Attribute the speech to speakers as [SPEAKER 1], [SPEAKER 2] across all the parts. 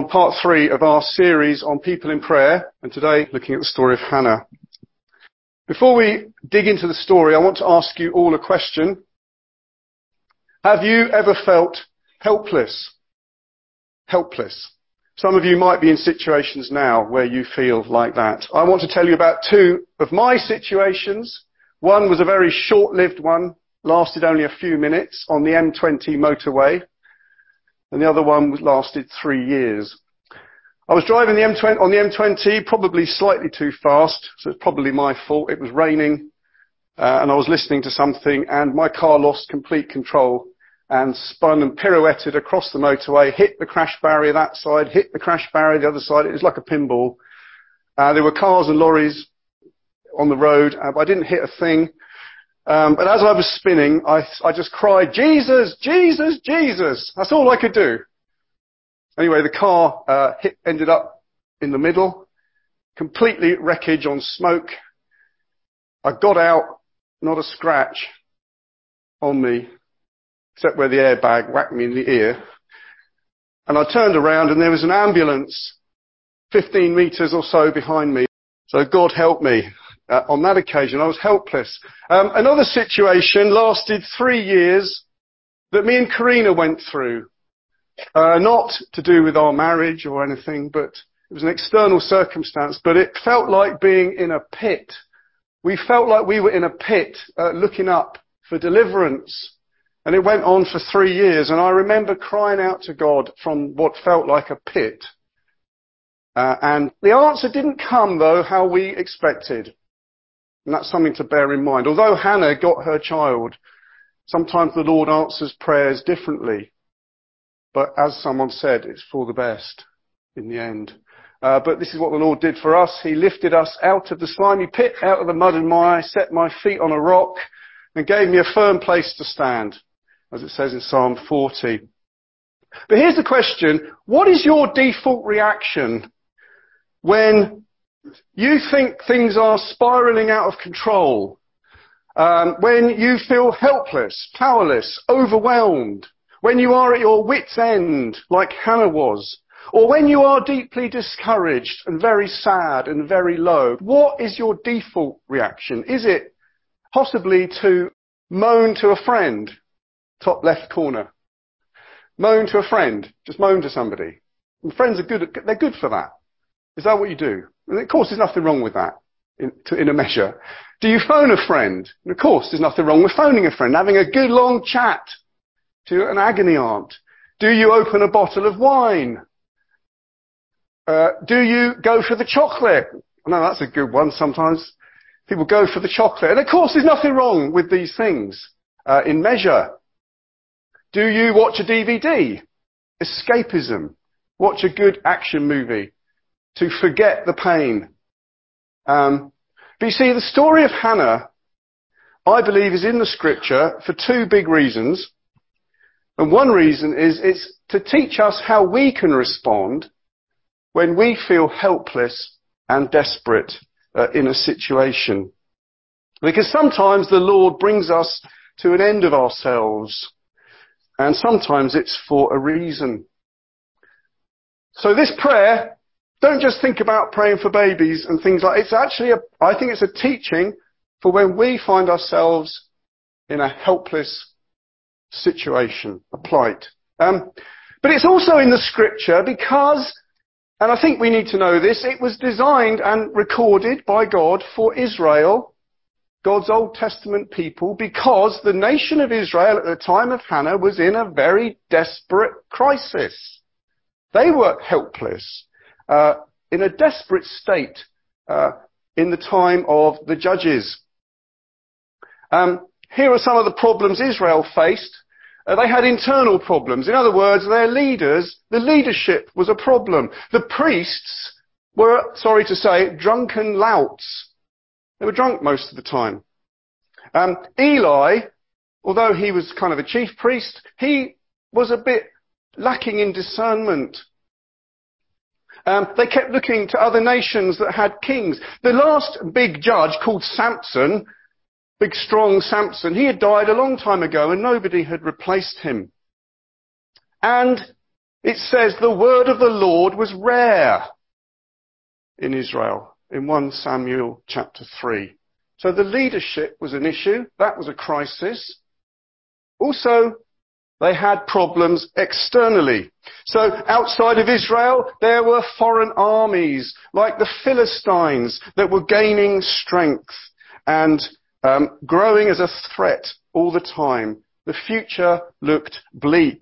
[SPEAKER 1] on part 3 of our series on people in prayer, and today looking at the story of Hannah. Before we dig into the story, I want to ask you all a question. Have you ever felt helpless? Helpless. Some of you might be in situations now where you feel like that. I want to tell you about 2 of my situations. One was a very short-lived one, lasted only a few minutes on the M20 motorway, and the other one lasted 3 years. I was driving on the M20, probably slightly too fast, so it's probably my fault. It was raining, and I was listening to something, and my car lost complete control and spun and pirouetted across the motorway, hit the crash barrier that side, hit the crash barrier the other side. It was like a pinball. There were cars and lorries on the road, but I didn't hit a thing. But as I was spinning, I just cried, "Jesus, Jesus, Jesus." That's all I could do. Anyway, the car ended up in the middle, completely wreckage on smoke. I got out, not a scratch on me, except where the airbag whacked me in the ear. And I turned around and there was an ambulance 15 meters or so behind me. So God help me. On that occasion, I was helpless. Another situation lasted 3 years that me and Karina went through. Not to do with our marriage or anything, but it was an external circumstance, but it felt like being in a pit. We felt like we were in a pit, looking up for deliverance. And it went on for 3 years, and I remember crying out to God from what felt like a pit. And the answer didn't come, though, how we expected. And that's something to bear in mind. Although Hannah got her child, sometimes the Lord answers prayers differently. But as someone said, it's for the best in the end. But this is what the Lord did for us. He lifted us out of the slimy pit, out of the mud and mire, set my feet on a rock, and gave me a firm place to stand, as it says in Psalm 40. But here's the question. What is your default reaction when you think things are spiraling out of control? When you feel helpless, powerless, overwhelmed? When you are at your wit's end, like Hannah was? Or when you are deeply discouraged and very sad and very low? What is your default reaction? Is it possibly to moan to a friend? Top left corner. Moan to a friend. Just moan to somebody. And friends are good. They're good for that. Is that what you do? And of course, there's nothing wrong with that in a measure. Do you phone a friend? And of course, there's nothing wrong with phoning a friend, having a good long chat to an agony aunt. Do you open a bottle of wine? Do you go for the chocolate? I know that's a good one. Sometimes people go for the chocolate. And of course, there's nothing wrong with these things in measure. Do you watch a DVD? Escapism. Watch a good action movie to forget the pain. But you see, the story of Hannah, I believe, is in the scripture for 2 big reasons. And one reason is it's to teach us how we can respond when we feel helpless and desperate in a situation. Because sometimes the Lord brings us to an end of ourselves, and sometimes it's for a reason. So this prayer, don't just think about praying for babies and things like. It's actually I think it's a teaching for when we find ourselves in a helpless situation, a plight. But it's also in the scripture because, and I think we need to know this, it was designed and recorded by God for Israel, God's Old Testament people, because the nation of Israel at the time of Hannah was in a very desperate crisis. They were helpless, in a desperate state, in the time of the judges. Here are some of the problems Israel faced. They had internal problems. In other words, their leaders, the leadership was a problem. The priests were, sorry to say, drunken louts. They were drunk most of the time. Eli, although he was kind of a chief priest, he was a bit lacking in discernment. They kept looking to other nations that had kings. The last big judge, called Samson, big strong Samson, he had died a long time ago and nobody had replaced him. And it says the word of the Lord was rare in Israel in 1 Samuel chapter 3. So the leadership was an issue. That was a crisis. Also, they had problems externally. So outside of Israel, there were foreign armies like the Philistines that were gaining strength and growing as a threat all the time. The future looked bleak.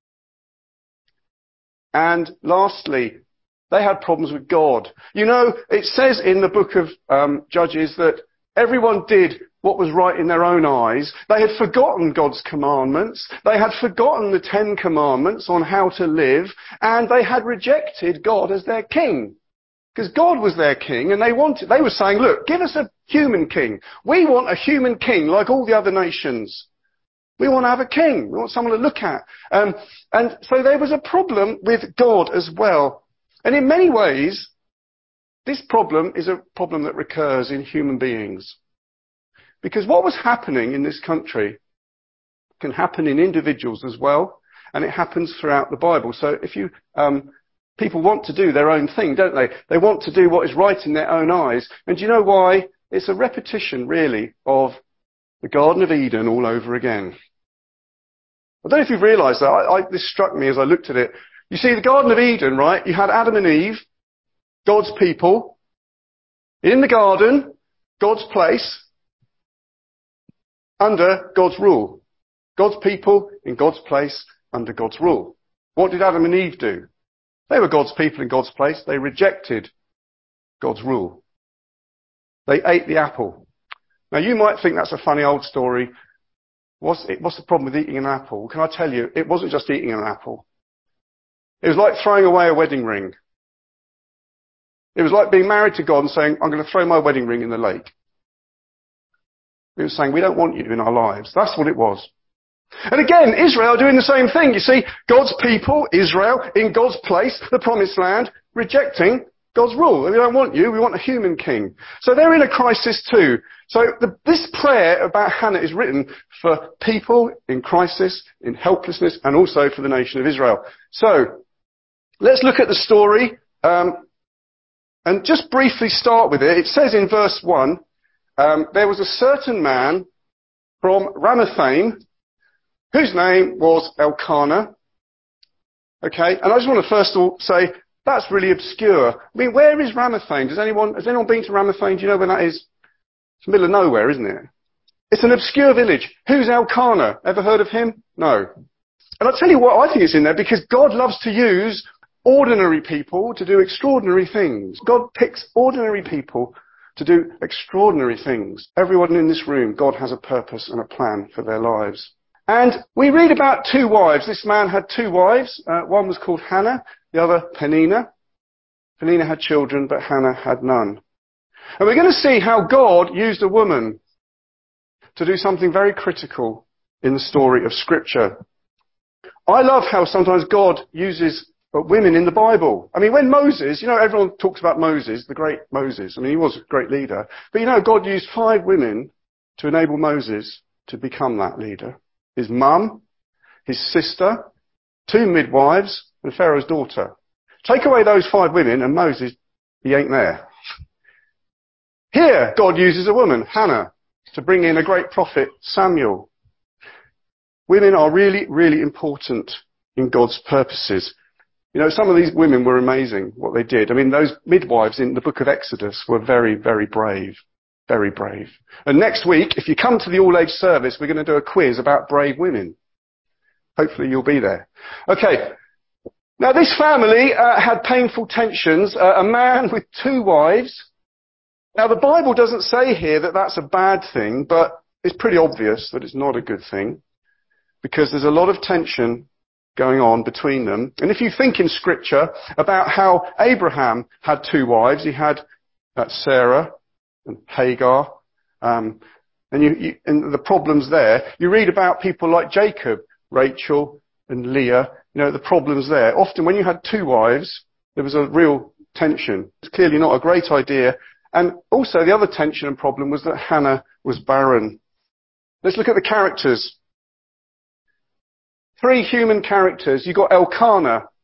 [SPEAKER 1] And lastly, they had problems with God. You know, it says in the book of Judges that everyone did what was right in their own eyes. They had forgotten God's commandments. They had forgotten the 10 commandments on how to live. And they had rejected God as their king. Because God was their king and they were saying, look, give us a human king. We want a human king like all the other nations. We want to have a king. We want someone to look at. And so there was a problem with God as well. And in many ways, this problem is a problem that recurs in human beings. Because what was happening in this country can happen in individuals as well, and it happens throughout the Bible. So if people want to do their own thing, don't they? They want to do what is right in their own eyes. And do you know why? It's a repetition, really, of the Garden of Eden all over again. I don't know if you've realised that. This struck me as I looked at it. You see, the Garden of Eden, right? You had Adam and Eve, God's people, in the garden, God's place, under God's rule. God's people in God's place, under God's rule. What did Adam and Eve do? They were God's people in God's place. They rejected God's rule. They ate the apple. Now, you might think that's a funny old story. What's the problem with eating an apple? Can I tell you, it wasn't just eating an apple. It was like throwing away a wedding ring. It was like being married to God and saying, I'm going to throw my wedding ring in the lake. It was saying, we don't want you in our lives. That's what it was. And again, Israel doing the same thing. You see, God's people, Israel, in God's place, the promised land, rejecting God's rule. We don't want you, we want a human king. So they're in a crisis too. So this prayer about Hannah is written for people in crisis, in helplessness, and also for the nation of Israel. So, let's look at the story, and just briefly start with it. It says in verse 1, there was a certain man from Ramathaim, whose name was Elkanah. Okay, and I just want to first of all say, that's really obscure. I mean, where is Ramathaim? Has anyone been to Ramathaim? Do you know where that is? It's the middle of nowhere, isn't it? It's an obscure village. Who's Elkanah? Ever heard of him? No. And I'll tell you what I think it's in there, because God loves to use ordinary people to do extraordinary things. God picks ordinary people to do extraordinary things. Everyone in this room, God has a purpose and a plan for their lives. And we read about 2 wives. This man had 2 wives. One was called Hannah, the other Peninnah. Peninnah had children, but Hannah had none. And we're going to see how God used a woman to do something very critical in the story of Scripture. I love how sometimes God uses women in the Bible. I mean, when Moses, you know, everyone talks about Moses, the great Moses. I mean, he was a great leader. But you know, God used 5 women to enable Moses to become that leader. His mum, his sister, 2 midwives, and Pharaoh's daughter. Take away those 5 women and Moses, he ain't there. Here, God uses a woman, Hannah, to bring in a great prophet, Samuel. Women are really, really important in God's purposes. You know, some of these women were amazing, what they did. I mean, those midwives in the book of Exodus were very, very brave. Very brave. And next week, if you come to the all-age service, we're going to do a quiz about brave women. Hopefully you'll be there. Okay. Now, this family had painful tensions. A man with 2 wives. Now, the Bible doesn't say here that that's a bad thing, but it's pretty obvious that it's not a good thing, because there's a lot of tension going on between them. And if you think in Scripture about how Abraham had 2 wives, he had Sarah and Hagar, and the problems there. You read about people like Jacob, Rachel and Leah, you know, the problems there. Often when you had 2 wives, there was a real tension. It's clearly not a great idea. And also the other tension and problem was that Hannah was barren. Let's look at the characters. 3 human characters. You've got Elkanah.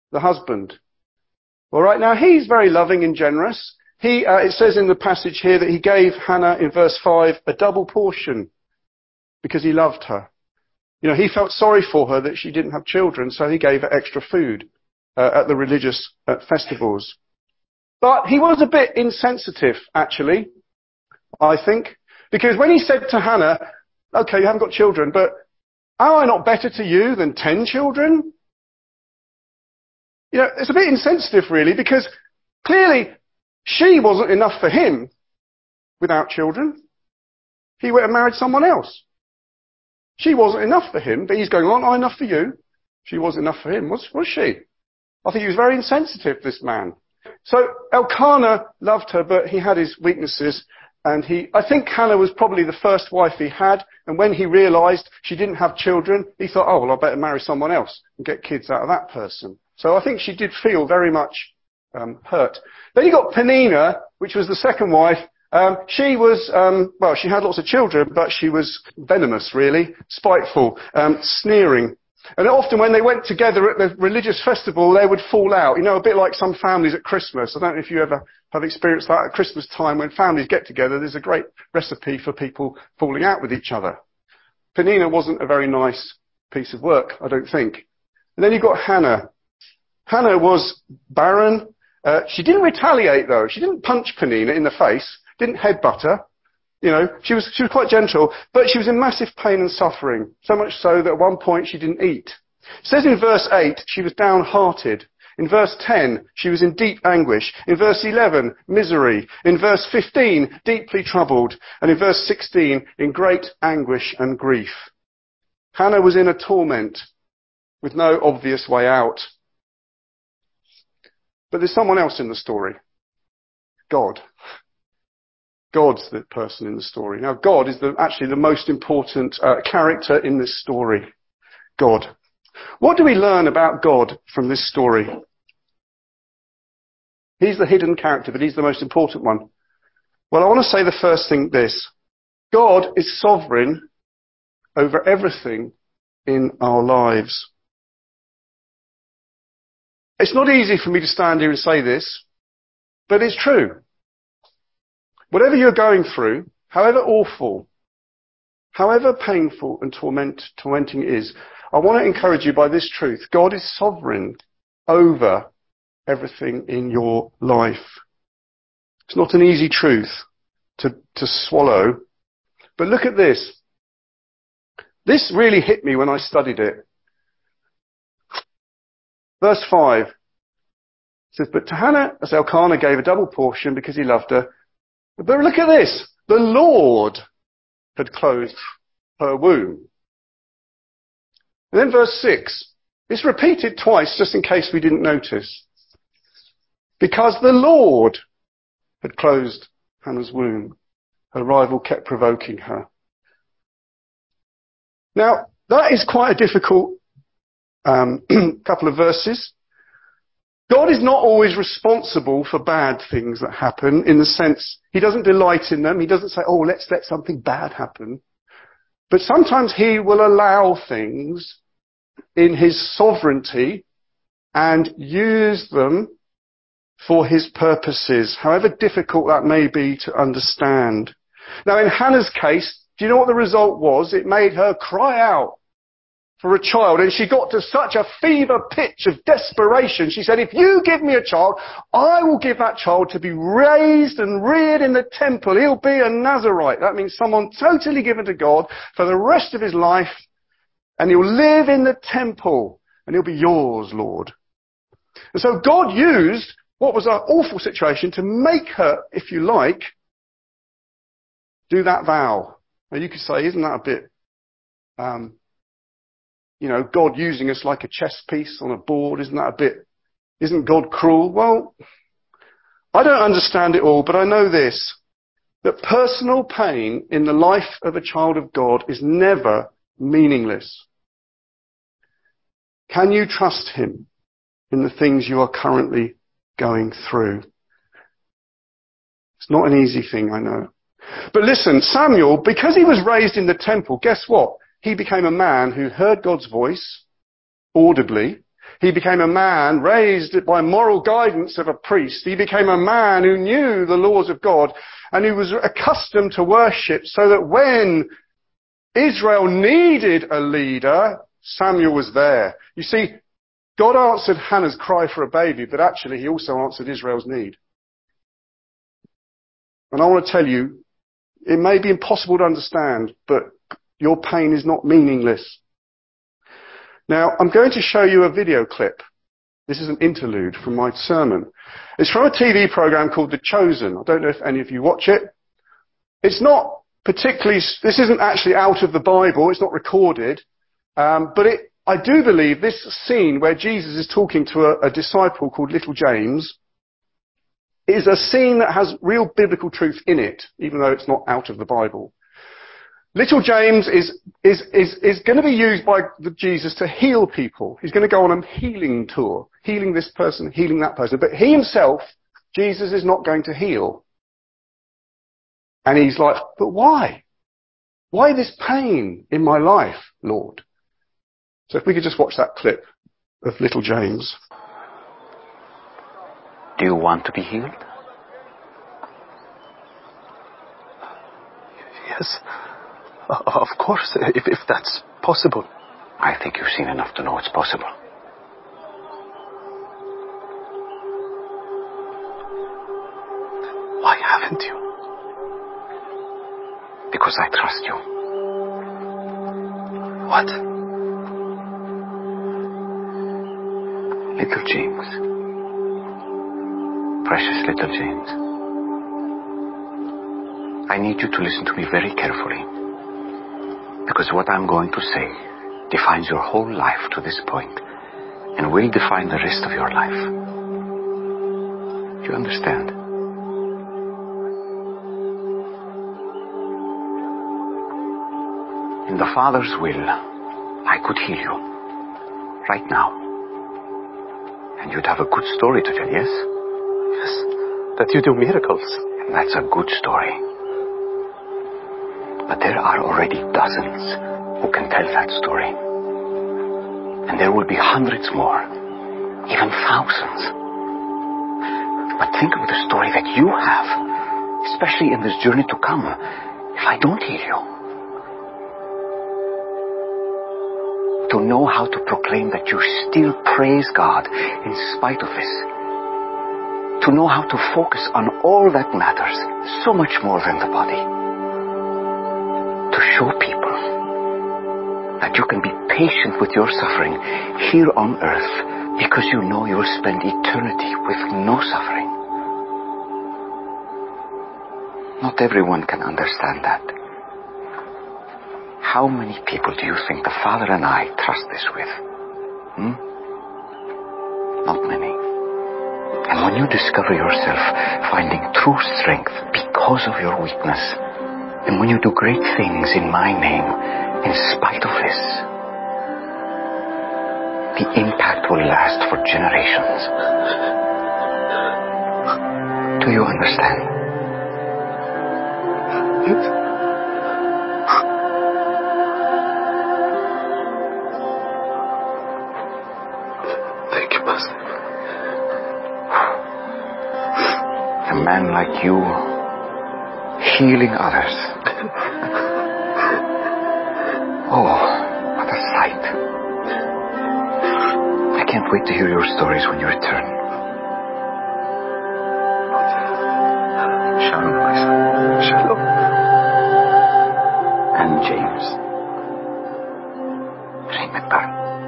[SPEAKER 1] the husband. All right, now he's very loving and generous. It says in the passage here that he gave Hannah, in verse 5, a double portion because he loved her. You know, he felt sorry for her that she didn't have children, so he gave her extra food at the religious festivals. But he was a bit insensitive, actually, I think, because when he said to Hannah, okay, you haven't got children, but am I not better to you than 10 children? You know, it's a bit insensitive, really, because clearly she wasn't enough for him without children. He went and married someone else. She wasn't enough for him, but he's going, aren't I enough for you? She wasn't enough for him. Was she? I think he was very insensitive, this man. So Elkanah loved her, but he had his weaknesses. And I think Hannah was probably the first wife he had. And when he realized she didn't have children, he thought, oh, well, I better marry someone else and get kids out of that person. So I think she did feel very much hurt. Then you got Peninnah, which was the second wife. She was, she had lots of children, but she was venomous, really, spiteful, sneering. And often when they went together at the religious festival, they would fall out. You know, a bit like some families at Christmas. I don't know if you ever have experienced that at Christmas time. When families get together, there's a great recipe for people falling out with each other. Peninnah wasn't a very nice piece of work, I don't think. And then you've got Hannah. Hannah was barren. She didn't retaliate, though. She didn't punch Peninnah in the face, didn't headbutt her. You know, she was quite gentle, but she was in massive pain and suffering, so much so that at one point she didn't eat. It says in verse 8, she was downhearted. In verse 10, she was in deep anguish. In verse 11, misery. In verse 15, deeply troubled. And in verse 16, in great anguish and grief. Hannah was in a torment with no obvious way out. But there's someone else in the story. God. God's the person in the story. Now, God is actually the most important character in this story. God. What do we learn about God from this story? He's the hidden character, but he's the most important one. Well, I want to say the first thing this. God is sovereign over everything in our lives. It's not easy for me to stand here and say this, but it's true. Whatever you're going through, however awful, however painful and tormenting it is, I want to encourage you by this truth. God is sovereign over everything in your life. It's not an easy truth to swallow. But look at this. This really hit me when I studied it. Verse 5 says, but to Hannah, as Elkanah gave a double portion because he loved her. But look at this. The Lord had closed her womb. And then verse 6. It's repeated twice just in case we didn't notice. Because the Lord had closed Hannah's womb. Her rival kept provoking her. Now, that is quite a difficult couple of verses. God is not always responsible for bad things that happen in the sense he doesn't delight in them. He doesn't say, oh, let's let something bad happen. But sometimes he will allow things in his sovereignty and use them for his purposes, however difficult that may be to understand. Now, in Hannah's case, do you know what the result was? It made her cry out for a child, and she got to such a fever pitch of desperation. She said, if you give me a child, I will give that child to be raised and reared in the temple. He'll be a Nazarite. That means someone totally given to God for the rest of his life, and he'll live in the temple, and he'll be yours, Lord. And so God used what was an awful situation to make her, if you like, do that vow. Now you could say, isn't that a bit, God using us like a chess piece on a board, isn't God cruel? Well, I don't understand it all, but I know this, that personal pain in the life of a child of God is never meaningless. Can you trust him in the things you are currently going through? It's not an easy thing, I know. But listen, Samuel, because he was raised in the temple, guess what? He became a man who heard God's voice audibly. He became a man raised by moral guidance of a priest. He became a man who knew the laws of God and who was accustomed to worship, so that when Israel needed a leader, Samuel was there. You see, God answered Hannah's cry for a baby, but actually he also answered Israel's need. And I want to tell you, it may be impossible to understand, but your pain is not meaningless. Now, I'm going to show you a video clip. This is an interlude from my sermon. It's from a TV program called The Chosen. I don't know if any of you watch it. It's not particularly, this isn't actually out of the Bible, it's not recorded, but I do believe this scene where Jesus is talking to a disciple called Little James is a scene that has real biblical truth in it, even though it's not out of the Bible. Little James is going to be used by Jesus to heal people. He's going to go on a healing tour, healing this person, healing that person. But he himself, Jesus, is not going to heal. And he's like, but why? Why this pain in my life, Lord? So if we could just watch that clip of Little James.
[SPEAKER 2] Do you want to be healed?
[SPEAKER 3] Yes. Of course, if that's possible.
[SPEAKER 2] I think you've seen enough to know it's possible.
[SPEAKER 3] Why haven't you?
[SPEAKER 2] Because I trust you.
[SPEAKER 3] What?
[SPEAKER 2] Little James. Precious little James. I need you to listen to me very carefully. Because what I'm going to say defines your whole life to this point and will define the rest of your life. Do you understand? In the Father's will, I could heal you right now. And you'd have a good story to tell, yes?
[SPEAKER 3] Yes, that you do miracles.
[SPEAKER 2] And that's a good story. But there are already dozens who can tell that story. And there will be hundreds more, even thousands. But think of the story that you have, especially in this journey to come, if I don't heal you. To know how to proclaim that you still praise God in spite of this. To know how to focus on all that matters, so much more than the body. To show people that you can be patient with your suffering here on earth because you know you will spend eternity with no suffering. Not everyone can understand that. How many people do you think the Father and I trust this with? Not many. And when you discover yourself finding true strength because of your weakness, and when you do great things in my name, in spite of this, the impact will last for generations. Do you understand?
[SPEAKER 3] Yes. Thank you, Pastor.
[SPEAKER 2] A man like you healing others. Oh, what a sight. I can't wait to hear your stories when you return. Shalom, my son.
[SPEAKER 3] Shalom.
[SPEAKER 2] And James. Remember,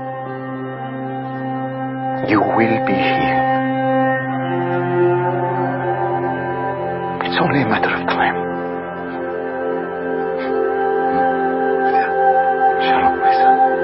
[SPEAKER 2] you will be healed. It's only a matter of time. Shalom, my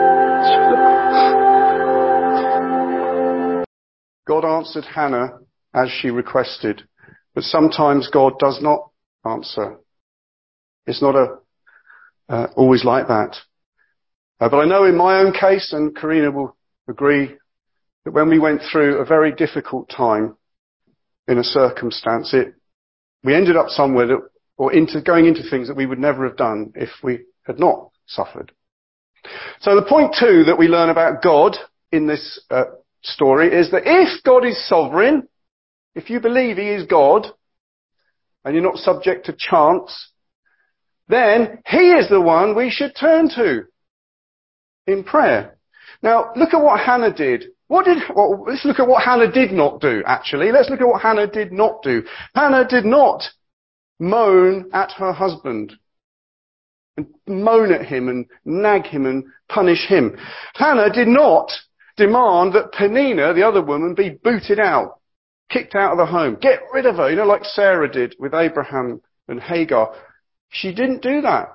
[SPEAKER 2] son.
[SPEAKER 1] God answered Hannah as she requested, but sometimes God does not answer. It's not always like that. But I know in my own case, and Karina will agree, that when we went through a very difficult time in a circumstance, we ended up somewhere going into things that we would never have done if we had not suffered. So the point 2 that we learn about God in this story is that if God is sovereign, if you believe he is God, and you're not subject to chance, then he is the one we should turn to in prayer. Now, look at what Hannah did. Let's look at what Hannah did not do, actually. Let's look at what Hannah did not do. Hannah did not moan at her husband and moan at him and nag him and punish him. Hannah did not demand that Peninnah, the other woman, be booted out, kicked out of the home. Get rid of her, like Sarah did with Abraham and Hagar. She didn't do that.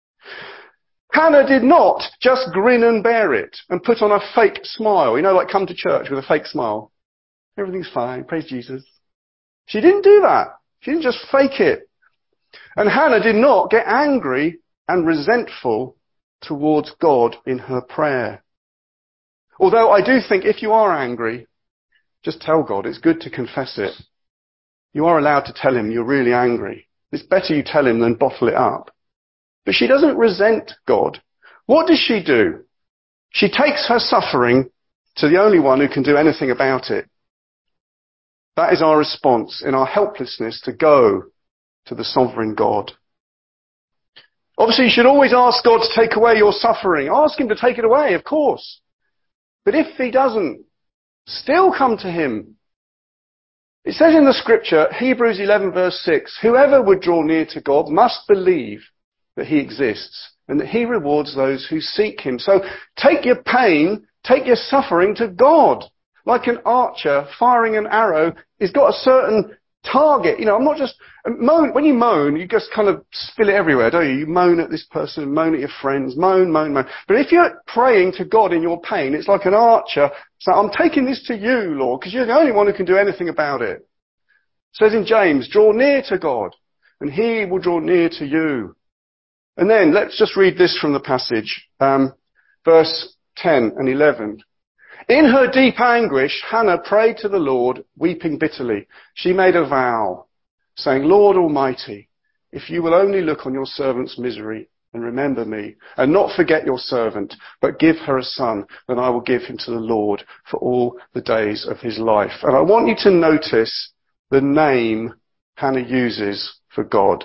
[SPEAKER 1] Hannah did not just grin and bear it and put on a fake smile, like come to church with a fake smile. Everything's fine, praise Jesus. She didn't do that. She didn't just fake it. And Hannah did not get angry and resentful towards God in her prayer. Although I do think if you are angry, just tell God. It's good to confess it. You are allowed to tell him you're really angry. It's better you tell him than bottle it up. But she doesn't resent God. What does she do? She takes her suffering to the only one who can do anything about it. That is our response in our helplessness to go to the sovereign God. Obviously, you should always ask God to take away your suffering. Ask him to take it away, of course. But if he doesn't, still come to him. It says in the scripture, Hebrews 11 verse 6, whoever would draw near to God must believe that he exists and that he rewards those who seek him. So take your pain, take your suffering to God. Like an archer firing an arrow, he's got a certain target. I'm not just moan. When you moan, you just kind of spill it everywhere, don't you? You moan at this person, moan at your friends, moan. But if you're praying to God in your pain, it's like an archer. So I'm taking this to you, Lord, because you're the only one who can do anything about it. It says in James, draw near to God and he will draw near to you. And then let's just read this from the passage, verse 10 and 11. In her deep anguish, Hannah prayed to the Lord, weeping bitterly. She made a vow, saying, Lord Almighty, if you will only look on your servant's misery and remember me, and not forget your servant, but give her a son, then I will give him to the Lord for all the days of his life. And I want you to notice the name Hannah uses for God.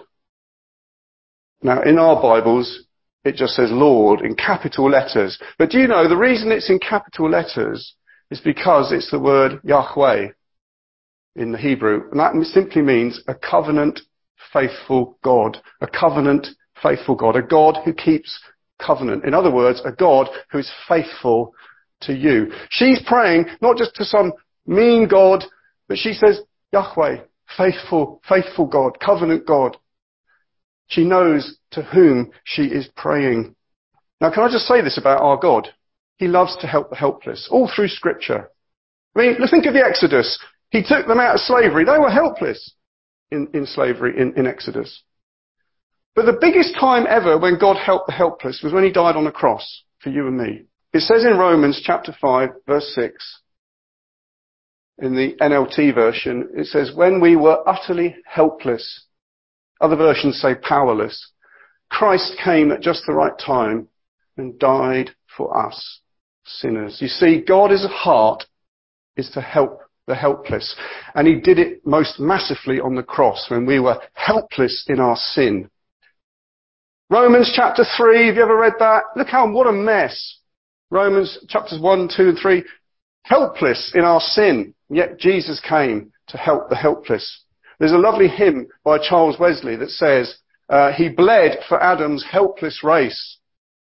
[SPEAKER 1] Now, in our Bibles, it just says Lord in capital letters. But do you know the reason it's in capital letters is because it's the word Yahweh in the Hebrew. And that simply means a covenant faithful God. A covenant faithful God. A God who keeps covenant. In other words, a God who is faithful to you. She's praying not just to some mean God, but she says Yahweh, faithful God, covenant God. She knows to whom she is praying. Now, can I just say this about our God? He loves to help the helpless, all through Scripture. I mean, think of the Exodus. He took them out of slavery. They were helpless in slavery in Exodus. But the biggest time ever when God helped the helpless was when he died on the cross for you and me. It says in Romans chapter 5, verse 6, in the NLT version, it says, when we were utterly helpless, other versions say powerless, Christ came at just the right time and died for us, sinners. You see, God's heart is to help the helpless. And he did it most massively on the cross when we were helpless in our sin. Romans chapter 3, have you ever read that? Look what a mess. Romans chapters 1, 2 and 3, helpless in our sin. Yet Jesus came to help the helpless. There's a lovely hymn by Charles Wesley that says, he bled for Adam's helpless race.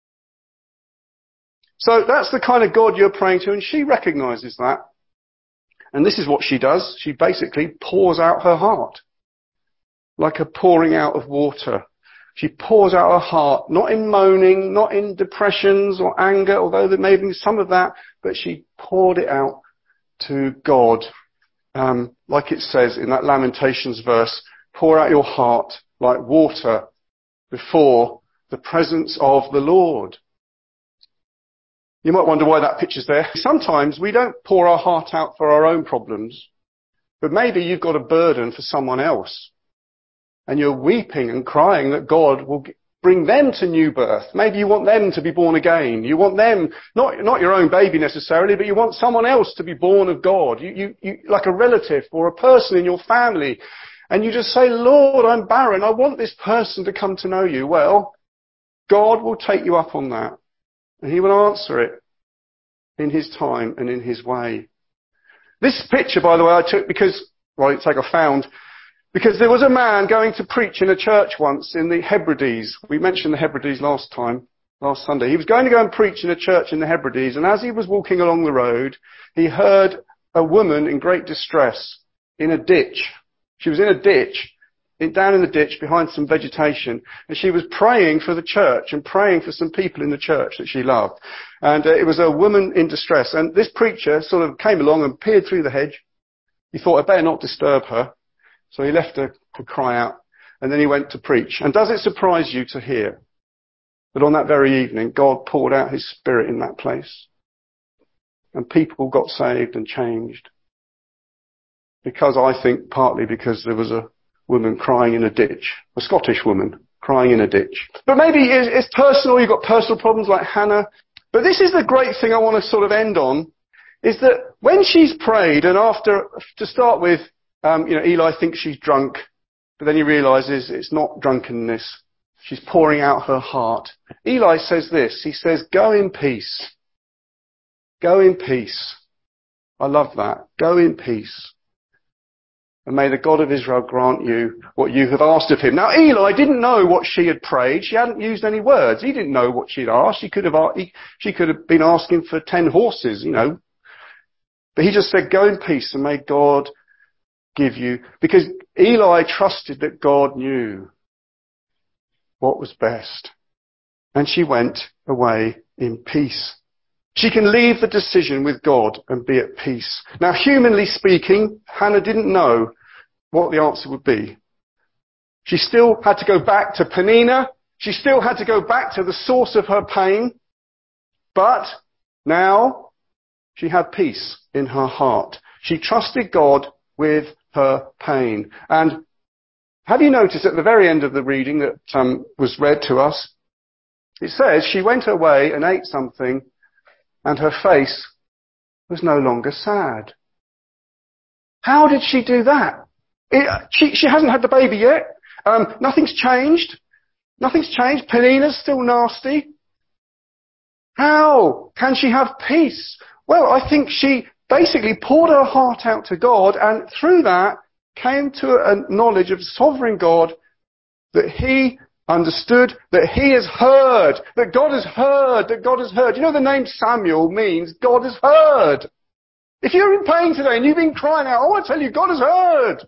[SPEAKER 1] So that's the kind of God you're praying to, and she recognizes that. And this is what she does. She basically pours out her heart, like a pouring out of water. She pours out her heart, not in moaning, not in depressions or anger, although there may be some of that, but she poured it out to God. Like it says in that Lamentations verse, pour out your heart like water before the presence of the Lord. You might wonder why that picture's there. Sometimes we don't pour our heart out for our own problems, but maybe you've got a burden for someone else. And you're weeping and crying that God will bring them to new birth. Maybe you want them to be born again. You want them, not your own baby necessarily, but you want someone else to be born of God. You like a relative or a person in your family. And you just say, Lord, I'm barren. I want this person to come to know you. Well, God will take you up on that. And he will answer it in his time and in his way. This picture, by the way, I took because I found, because there was a man going to preach in a church once in the Hebrides. We mentioned the Hebrides last Sunday. He was going to go and preach in a church in the Hebrides, and as he was walking along the road, he heard a woman in great distress in a ditch. She was in a ditch, down in the ditch behind some vegetation, and she was praying for the church and praying for some people in the church that she loved. And it was a woman in distress, and this preacher sort of came along and peered through the hedge. He thought, I better not disturb her. So he left her to cry out, and then he went to preach. And does it surprise you to hear that on that very evening, God poured out his Spirit in that place? And people got saved and changed. Because I think partly because there was a woman crying in a ditch, a Scottish woman crying in a ditch. But maybe it's personal, you've got personal problems like Hannah. But this is the great thing I want to sort of end on, is that when she's prayed, and after, to start with, Eli thinks she's drunk, but then he realizes it's not drunkenness. She's pouring out her heart. Eli says this, he says, go in peace. Go in peace. I love that. Go in peace. And may the God of Israel grant you what you have asked of him. Now Eli didn't know what she had prayed. She hadn't used any words. He didn't know what she'd asked. She could have been asking for 10 horses, But he just said, go in peace and may God give you, because Eli trusted that God knew what was best. And she went away in peace. She can leave the decision with God and be at peace. Now, humanly speaking, Hannah didn't know what the answer would be. She still had to go back to Peninnah. She still had to go back to the source of her pain. But now she had peace in her heart. She trusted God with her pain. And have you noticed at the very end of the reading that was read to us, it says she went away and ate something and her face was no longer sad. How did she do that? She hasn't had the baby yet. Nothing's changed. Nothing's changed. Peninnah's still nasty. How can she have peace? Well, I think she basically poured her heart out to God, and through that came to a knowledge of sovereign God, that he understood, that he has heard, that God has heard, that God has heard. The name Samuel means God has heard. If you're in pain today and you've been crying out, I want to tell you, God has heard.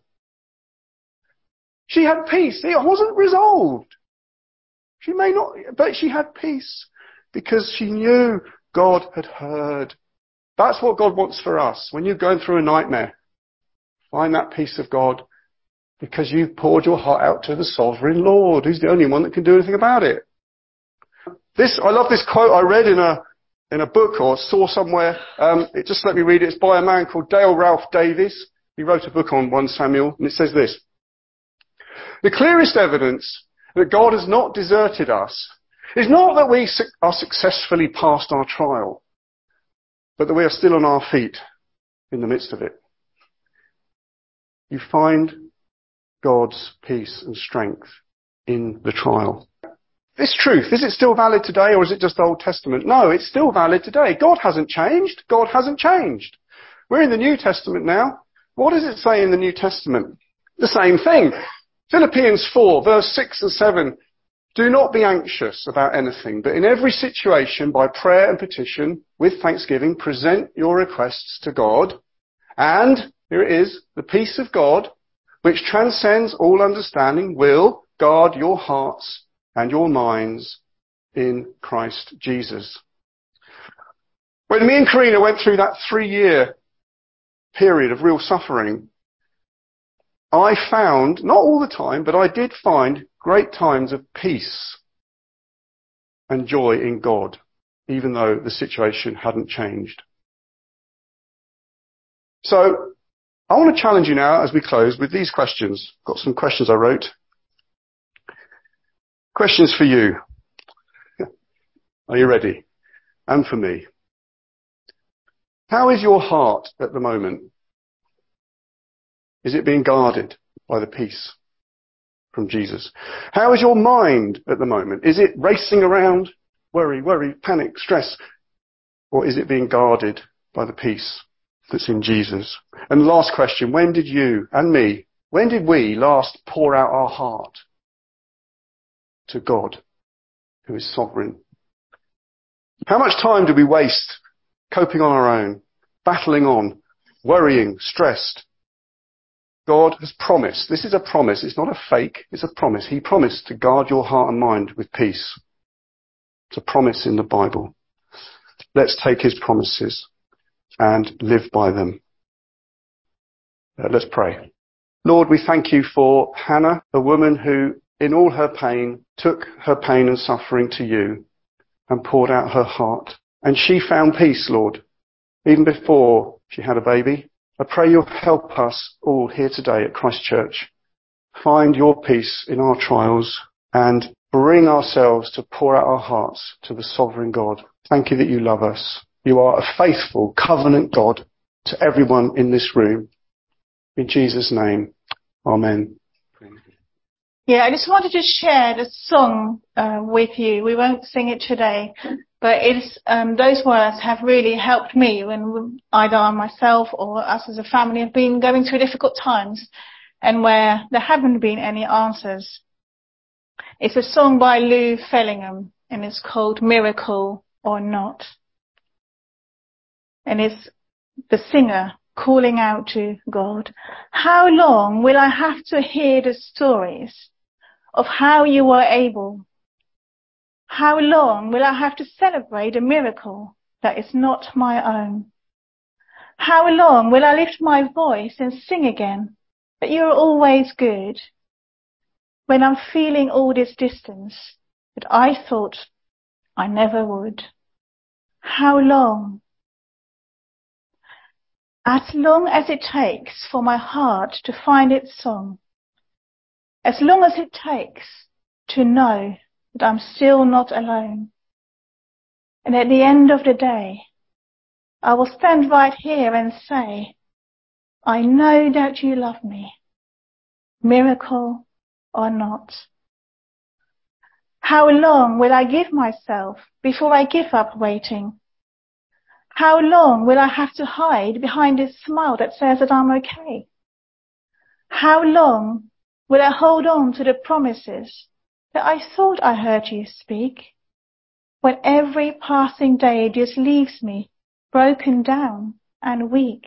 [SPEAKER 1] She had peace. It wasn't resolved. She may not, but she had peace because she knew God had heard. That's what God wants for us. When you're going through a nightmare, find that peace of God because you've poured your heart out to the sovereign Lord, who's the only one that can do anything about it. I love this quote I read in a book or saw somewhere. Just let me read it. It's by a man called Dale Ralph Davis. He wrote a book on 1 Samuel, and it says this: the clearest evidence that God has not deserted us is not that we are successfully past our trial, but that we are still on our feet in the midst of it. You find God's peace and strength in the trial. This truth, is it still valid today, or is it just Old Testament? No, it's still valid today. God hasn't changed. God hasn't changed. We're in the New Testament now. What does it say in the New Testament? The same thing. Philippians 4, verse 6 and 7. Do not be anxious about anything, but in every situation, by prayer and petition, with thanksgiving, present your requests to God. And, here it is, the peace of God, which transcends all understanding, will guard your hearts and your minds in Christ Jesus. When me and Karina went through that 3-year period of real suffering, I found, not all the time, but I did find great times of peace and joy in God, even though the situation hadn't changed. So, I want to challenge you now as we close with these questions. Got some questions I wrote. Questions for you. Are you ready? And for me. How is your heart at the moment? Is it being guarded by the peace from Jesus? How is your mind at the moment? Is it racing around? Worry, panic, stress? Or is it being guarded by the peace that's in Jesus? And last question, when did you and me, when did we last pour out our heart to God, who is sovereign? How much time do we waste coping on our own, battling on, worrying, stressed? God has promised. This is a promise. It's not a fake. It's a promise. He promised to guard your heart and mind with peace. It's a promise in the Bible. Let's take his promises and live by them. Let's pray. Lord, we thank you for Hannah, a woman who, in all her pain, took her pain and suffering to you and poured out her heart. And she found peace, Lord, even before she had a baby. I pray you'll help us all here today at Christ Church find your peace in our trials and bring ourselves to pour out our hearts to the sovereign God. Thank you that you love us. You are a faithful covenant God to everyone in this room. In Jesus' name, amen.
[SPEAKER 4] Yeah, I just wanted to share the song with you. We won't sing it today, but it's those words have really helped me when either myself or us as a family have been going through difficult times and where there haven't been any answers. It's a song by Lou Fellingham and it's called Miracle or Not. And it's the singer calling out to God, how long will I have to hear the stories of how you were able? How long will I have to celebrate a miracle that is not my own? How long will I lift my voice and sing again that you're always good when I'm feeling all this distance that I thought I never would? How long? As long as it takes for my heart to find its song. As long as it takes to know that I'm still not alone. And at the end of the day, I will stand right here and say, I know that you love me, miracle or not. How long will I give myself before I give up waiting? How long will I have to hide behind this smile that says that I'm okay? How long will I hold on to the promises that I thought I heard you speak, when every passing day just leaves me broken down and weak?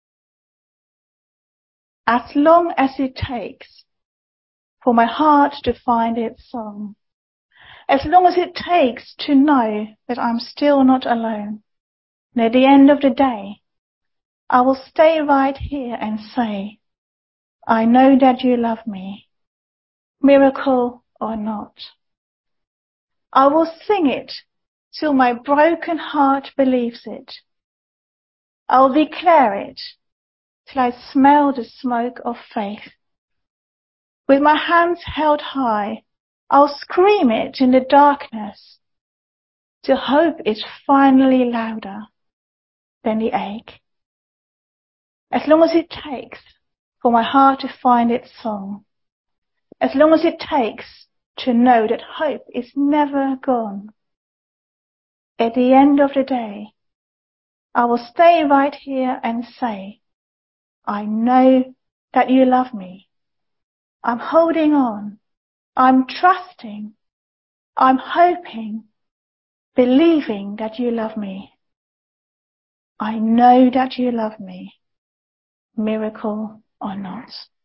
[SPEAKER 4] As long as it takes for my heart to find its song, as long as it takes to know that I'm still not alone, and at the end of the day, I will stay right here and say, I know that you love me, miracle or not. I will sing it till my broken heart believes it. I'll declare it till I smell the smoke of faith. With my hands held high, I'll scream it in the darkness till hope is finally louder than the ache. As long as it takes for my heart to find its song, as long as it takes to know that hope is never gone, at the end of the day, I will stay right here and say, I know that you love me. I'm holding on. I'm trusting. I'm hoping, believing that you love me. I know that you love me, miracle or not.